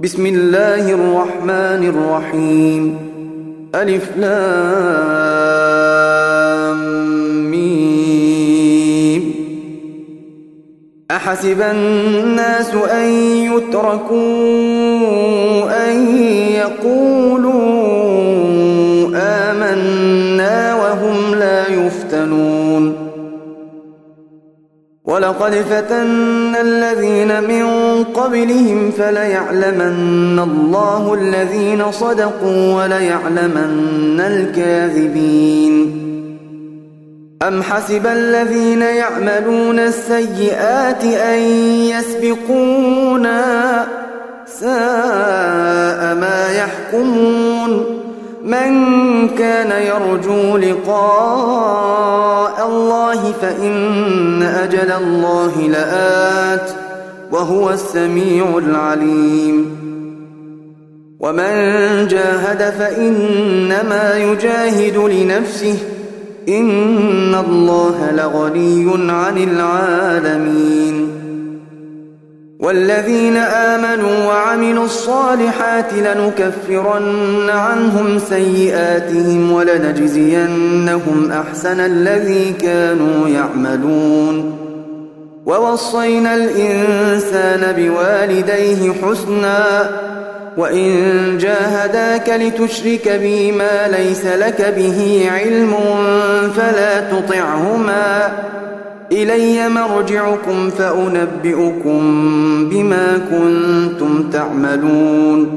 بسم الله الرحمن الرحيم ألف لام ميم. أحسب الناس أن يتركوا أن يقولوا آمنا وهم لا يفتنون. ولقد فتنا الذين من قبلهم فليعلمن الله الذين صدقوا وليعلمن الكاذبين. أم حسب الذين يعملون السيئات أن يسبقونا ساء ما يحكمون. من كان يرجو لقاء الله فإن أجل الله لآت وهو السميع العليم. ومن جاهد فإنما يجاهد لنفسه إن الله لغني عن العالمين. والذين آمنوا وعملوا الصالحات لنكفرن عنهم سيئاتهم ولنجزينهم أحسن الذي كانوا يعملون. ووصينا الإنسان بوالديه حسنا وإن جاهداك لتشرك بي ما ليس لك به علم فلا تطعهما إلي مرجعكم فأنبئكم بما كنتم تعملون.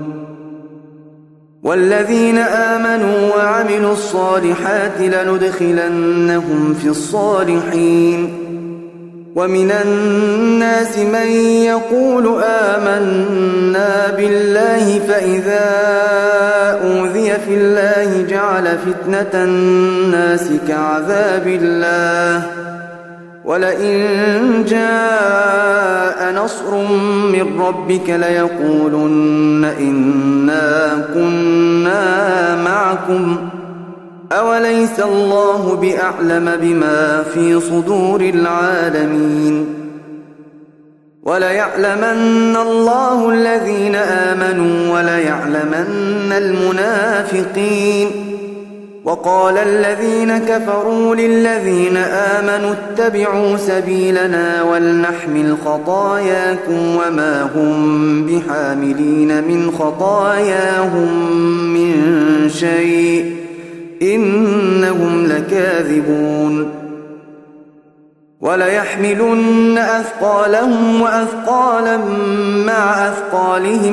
والذين آمنوا وعملوا الصالحات لندخلنهم في الصالحين. ومن الناس من يقول آمنا بالله فإذا أوذي في الله جعل فتنة الناس كعذاب الله ولئن جاء نصر من ربك ليقولن إنا كنا معكم أوليس الله بأعلم بما في صدور العالمين. وليعلمن الله الذين آمنوا وليعلمن المنافقين. وقال الذين كفروا للذين آمنوا اتبعوا سبيلنا ولنحمل خطاياكم وما هم بحاملين من خطاياهم من شيء إنهم لكاذبون. وليحملن أثقالهم وأثقالا مع أثقالهم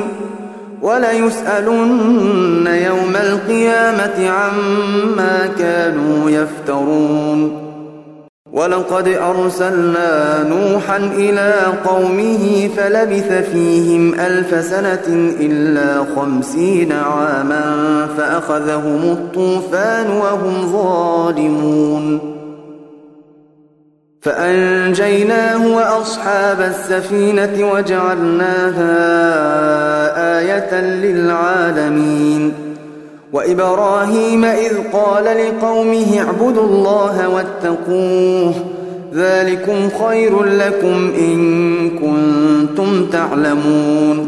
وليسألن يوم القيامة عما كانوا يفترون. ولقد أرسلنا نوحا إلى قومه فلبث فيهم 1000 سنة إلا 50 عاما فأخذهم الطوفان وهم ظالمون. فأنجيناه وأصحاب السفينة وجعلناها آية للعالمين. وإبراهيم إذ قال لقومه اعبدوا الله واتقوه ذلكم خير لكم إن كنتم تعلمون.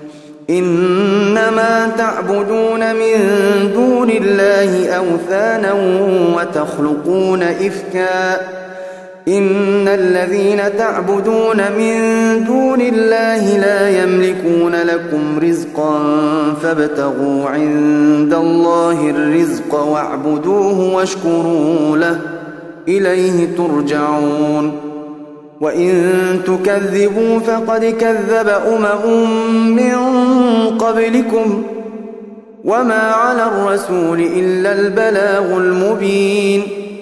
إنما تعبدون من دون الله أوثانا وتخلقون إفكا إن الذين تعبدون من دون الله لا يملكون لكم رزقا فابتغوا عند الله الرزق واعبدوه واشكروا له إليه ترجعون. وإن تكذبوا فقد كذب من قبلكم وما على الرسول إلا البلاغ المبين.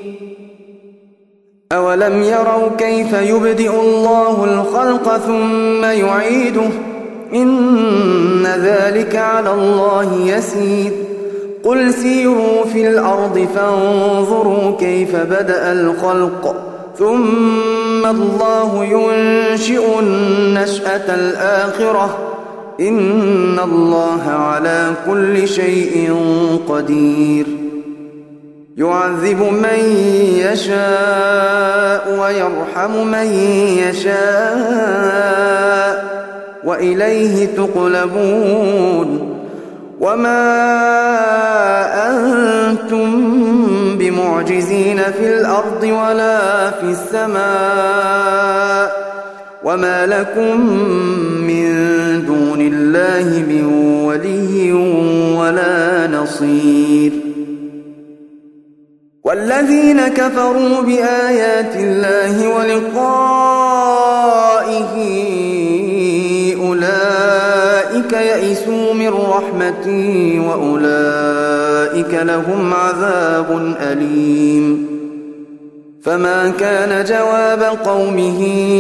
أولم يروا كيف يبدئ الله الخلق ثم يعيده إن ذلك على الله يسير. قل سيروا في الأرض فانظروا كيف بدأ الخلق ثم الله ينشئ النشأة الآخرة إن الله على كل شيء قدير. يعذب من يشاء ويرحم من يشاء وإليه تقلبون وما أنتم بمعجزين في الأرض ولا في السماء وما لكم من دون الله من ولي ولا نصير والذين كفروا بآيات الله ولقائه أولئك يئسوا من رحمتي وأولئك لهم عذاب أليم فما كان جواب قومه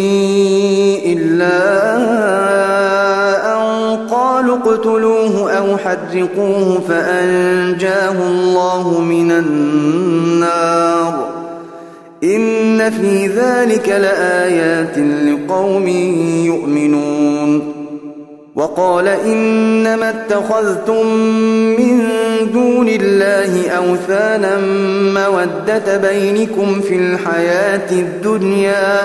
إلا أن قالوا اقتلوه أو حرقوه فأنجاه الله من النار إن في ذلك لآيات لقوم يؤمنون وقال إنما اتخذتم من دون الله أوثانا مودة بينكم في الحياة الدنيا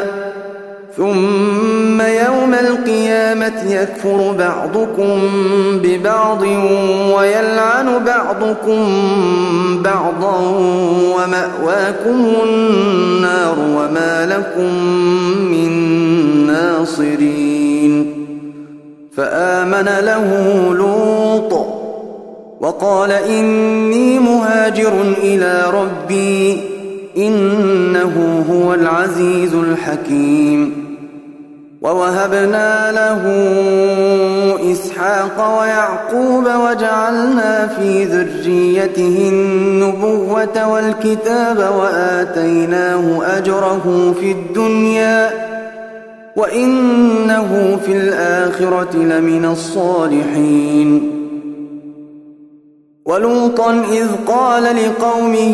ثم يوم القيامة يكفر بعضكم ببعض ويلعن بعضكم بعضا ومأواكم النار وما لكم من ناصرين فآمن له لوط وقال إني مهاجر إلى ربي إنه هو العزيز الحكيم ووهبنا له إسحاق ويعقوب وجعلنا في ذريته النبوة والكتاب وآتيناه أجره في الدنيا وإنه في الآخرة لمن الصالحين ولوطا إذ قال لقومه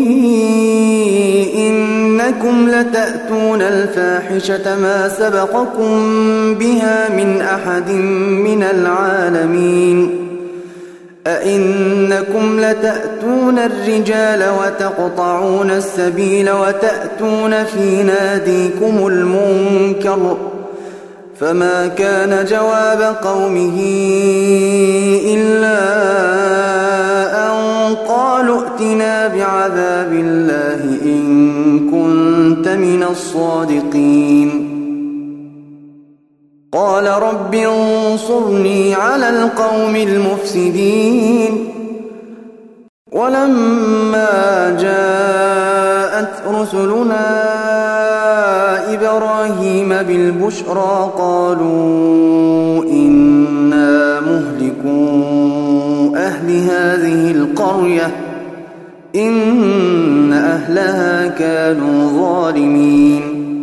إنكم لتأتون الفاحشة ما سبقكم بها من أحد من العالمين أئنكم لتأتون الرجال وتقطعون السبيل وتأتون في ناديكم المنكر فما كان جواب قومه إلا أن قالوا ائتنا بعذاب الله إن كنت من الصادقين قال رب انصرني على القوم المفسدين ولما جاءت رسلنا إبراهيم بالبشرى قالوا إنا مهلكو أهل هذه القرية إن أهلها كانوا ظالمين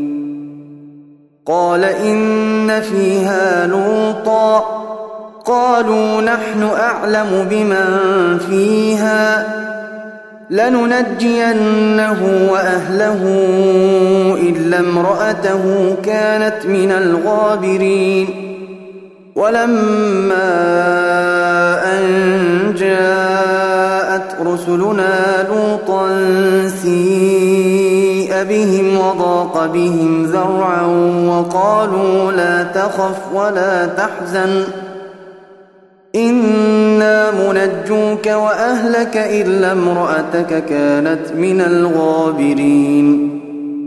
قال إن فيها لوطا قالوا نحن أعلم بمن فيها لننجينه وأهله إلا امرأته كانت من الغابرين ولما أن جاءت رسلنا لوطا سيء بهم وضاق بهم ذرعا وقالوا لا تخف ولا تحزن إنا منجوك وأهلك إلا امرأتك كانت من الغابرين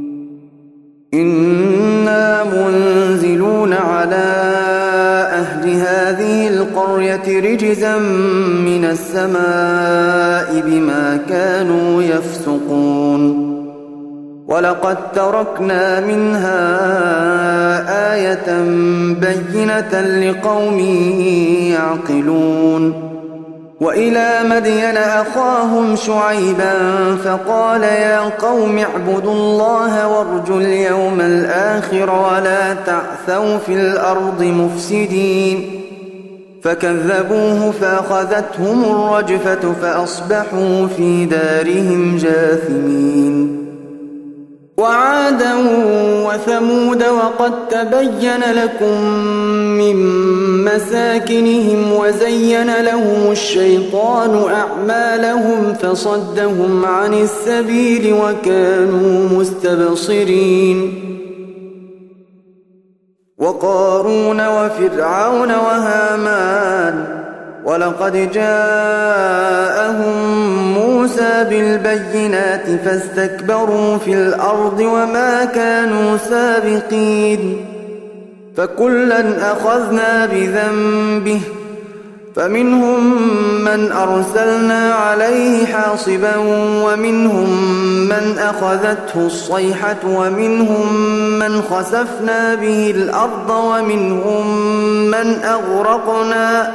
إنا منزلون على أهل هذه القرية رجزا من السماء بما كانوا يفسقون ولقد تركنا منها آية بينة لقوم يعقلون وإلى مدين أخاهم شعيبا فقال يا قوم اعبدوا الله وارجوا اليوم الآخر ولا تعثوا في الأرض مفسدين فكذبوه فأخذتهم الرجفة فأصبحوا في دارهم جاثمين وعادا وثمود وقد تبين لكم من مساكنهم وزين لهم الشيطان أعمالهم فصدهم عن السبيل وكانوا مستبصرين وقارون وفرعون وهامان ولقد جاءهم موسى بالبينات فاستكبروا في الأرض وما كانوا سابقين فكلا أخذنا بذنبه فمنهم من أرسلنا عليه حاصبا ومنهم من أخذته الصيحة ومنهم من خسفنا به الأرض ومنهم من أغرقنا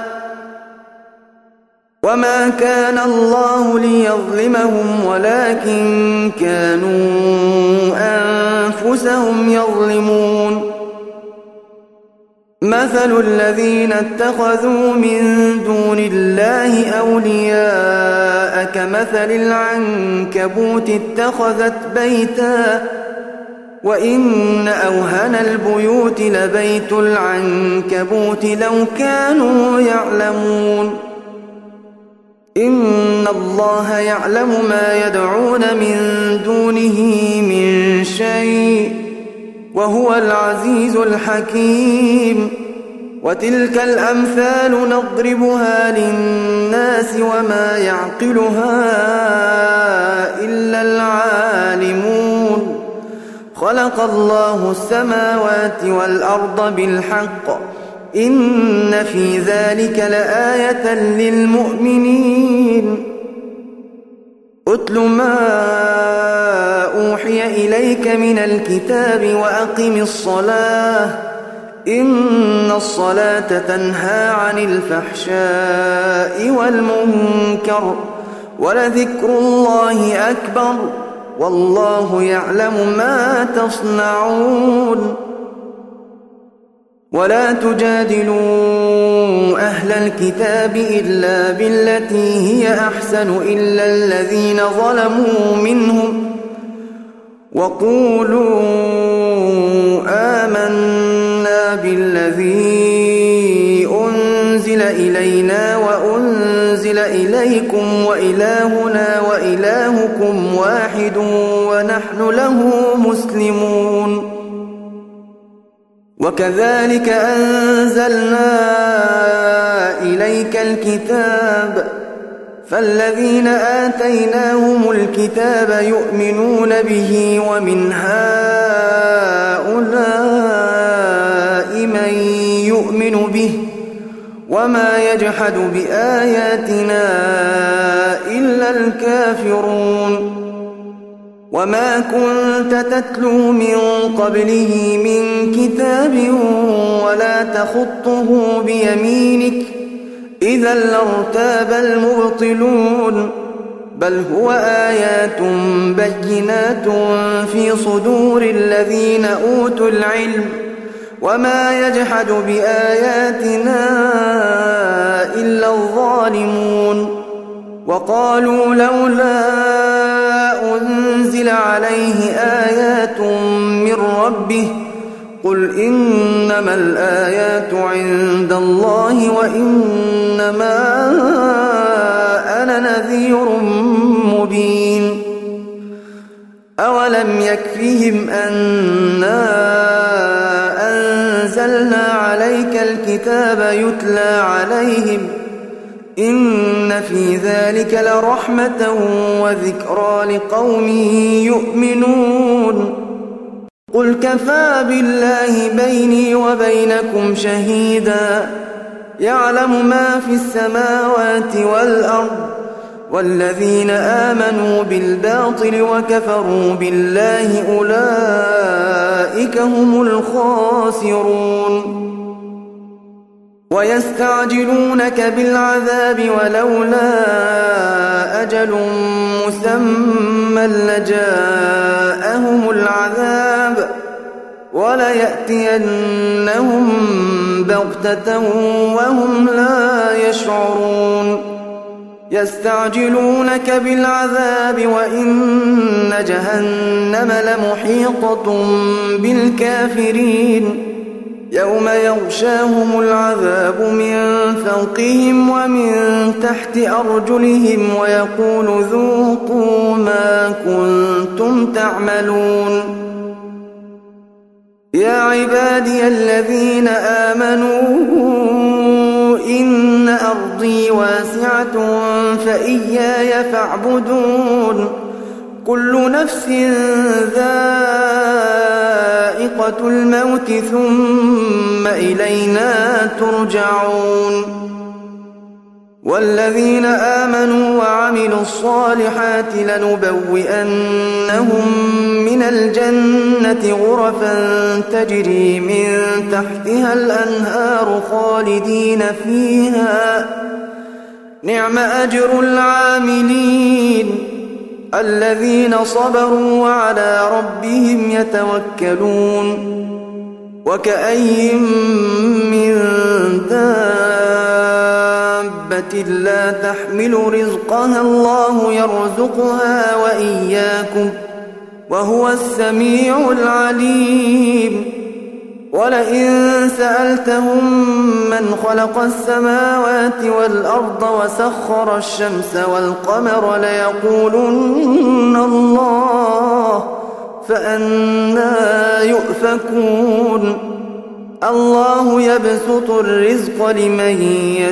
وما كان الله ليظلمهم ولكن كانوا أنفسهم يظلمون مثل الذين اتخذوا من دون الله أولياء كمثل العنكبوت اتخذت بيتا وإن أوهن البيوت لبيت العنكبوت لو كانوا يعلمون إن الله يعلم ما يدعون من دونه من شيء وهو العزيز الحكيم وتلك الأمثال نضربها للناس وما يعقلها إلا العالمون خلق الله السماوات والأرض بالحق إن في ذلك لآية للمؤمنين أتل ما أوحي إليك من الكتاب وأقم الصلاة إن الصلاة تنهى عن الفحشاء والمنكر ولذكر الله أكبر والله يعلم ما تصنعون ولا تجادلوا أهل الكتاب إلا بالتي هي أحسن إلا الذين ظلموا منهم وقولوا آمنا بالذي أنزل إلينا وأنزل إليكم وإلهنا وإلهكم واحد ونحن له مسلمون وكذلك أنزلنا إليك الكتاب فالذين آتيناهم الكتاب يؤمنون به ومن هؤلاء من يؤمن به وما يجحد بآياتنا إلا الكافرون وما كنت تتلو من قبله من كتاب ولا تخطه بيمينك إذا لارتاب المبطلون بل هو آيات بينات في صدور الذين أوتوا العلم وما يجحد بآياتنا إلا الظالمون وقالوا لولا أنزل عليه آيات من ربه قل إنما الآيات عند الله وإنما أنا نذير مبين أولم يكفهم أنا أنزلنا عليك الكتاب يتلى عليهم إن في ذلك لرحمة وذكرى لقوم يؤمنون قل كفى بالله بيني وبينكم شهيدا يعلم ما في السماوات والأرض والذين آمنوا بالباطل وكفروا بالله أولئك هم الخاسرون ويستعجلونك بالعذاب ولولا أجل مسمى لجاءهم العذاب وليأتينهم بغتة وهم لا يشعرون يستعجلونك بالعذاب وإن جهنم لمحيطة بالكافرين يوم يغشاهم العذاب من فوقهم ومن تحت أرجلهم ويقول ذوقوا ما كنتم تعملون يا عبادي الذين آمنوا إن أرضي واسعة فإياي فاعبدون كل نفس ذائقة الموت ثم إلينا ترجعون والذين آمنوا وعملوا الصالحات لنبوئنهم من الجنة غرفا تجري من تحتها الأنهار خالدين فيها نعم أجر العاملين الذين صبروا وعلى ربهم يتوكلون وكأي من دابة لا تحمل رزقها الله يرزقها وإياكم وهو السميع العليم ولئن سألتهم من خلق السماوات والأرض وسخر الشمس والقمر ليقولن الله فأنى يؤفكون الله يبسط الرزق لمن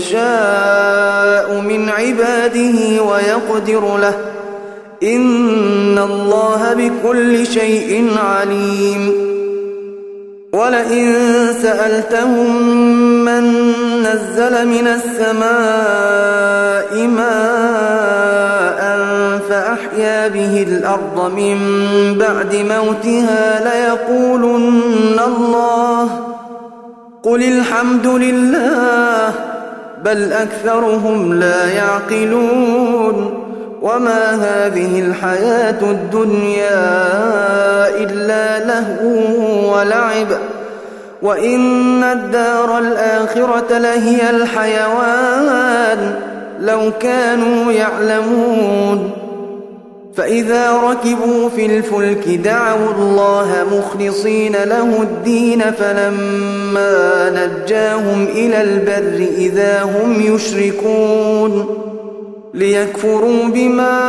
يشاء من عباده ويقدر له إن الله بكل شيء عليم ولئن سألتهم من نزل من السماء ماء فأحيا به الأرض من بعد موتها ليقولن الله قل الحمد لله بل أكثرهم لا يعقلون وما هذه الحياة الدنيا إلا لهو ولعب وإن الدار الآخرة لهي الحيوان لو كانوا يعلمون فإذا ركبوا في الفلك دعوا الله مخلصين له الدين فلما نجاهم إلى البر إذا هم يشركون ليكفروا بما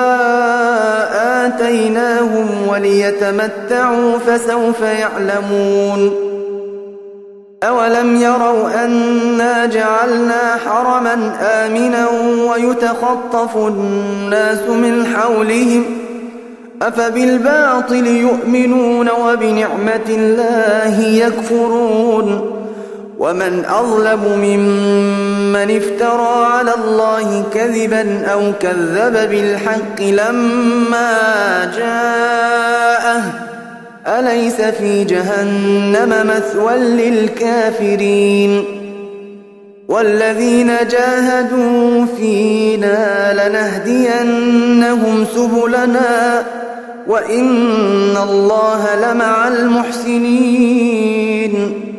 آتيناهم وليتمتعوا فسوف يعلمون أولم يروا أنا جعلنا حرما آمنا ويتخطف الناس من حولهم أفبالباطل يؤمنون وبنعمة الله يكفرون ومن أظلم ممن افترى على الله كذبا أو كذب بالحق لما جاءه أليس في جهنم مثوى للكافرين والذين جاهدوا فينا لنهدينهم سبلنا وإن الله لمع المحسنين